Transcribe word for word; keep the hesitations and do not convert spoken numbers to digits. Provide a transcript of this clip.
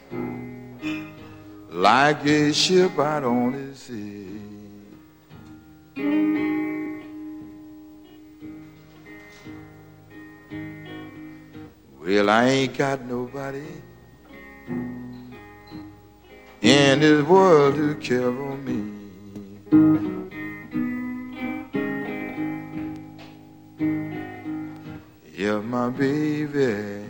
like a ship out on the sea. Well, I ain't got nobody in this world to care for me. Yeah, my baby